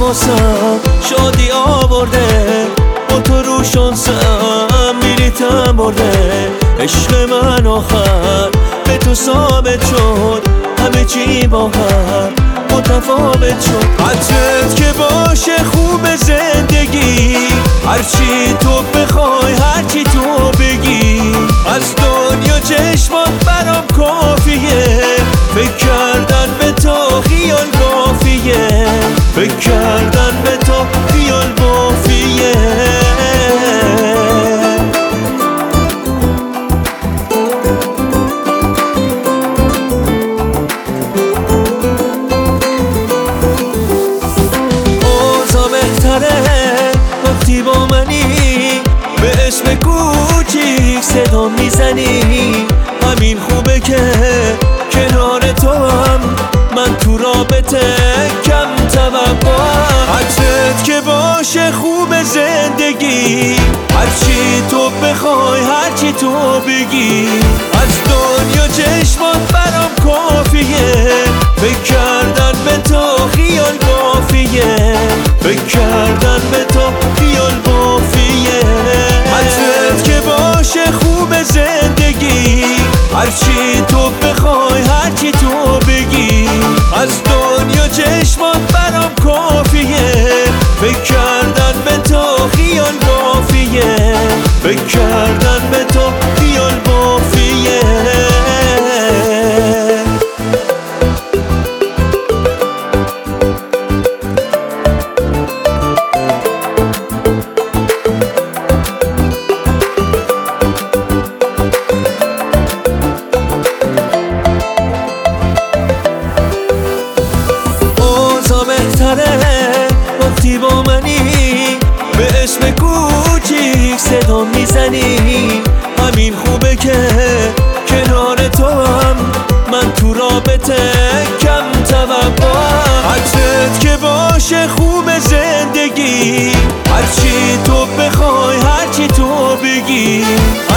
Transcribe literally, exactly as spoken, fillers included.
واسم شادی آورده، با تو رو شانسم بلیتم برده. عشق من آخر به تو ثابت شد، همه چی با هم متفاوت شد. حدست که باشه خوب زندگی، هرچی تو بخوای هرچی تو بگی، از دنیا چشمات برام کافیه. فکر کردن به تو خیال بافیه، فکر کردن به تو خیال بافیه. اوضاع بهتره وقتی با منی، به اسم کوچیک صدا میزنی. همین خوبه که کنار تو هم من تو رابطه کم توقعم. حدست که باشه خوب زندگی، هرچی تو بخوای هرچی تو بگی، از دنیا چشمات برام کافیه. فکر کردن به تو خیال بافیه، فکر کردن به تو خیال بافیه. حدست که باشه خوب زندگی، هرچی تو بخوای هرچی تو بگی، از دنیا چشمات برام کافیه. فکر کردن به تو خیال بافیه، فکر کردن به تو خیال بافیه. وقتی با منی، به اسم کوچیک صدا میزنی. همین خوبه که کنار تو هم من تو رابطه کم توقعم. حدست که باشه خوب زندگی، هرچی تو بخوای هرچی تو بگی،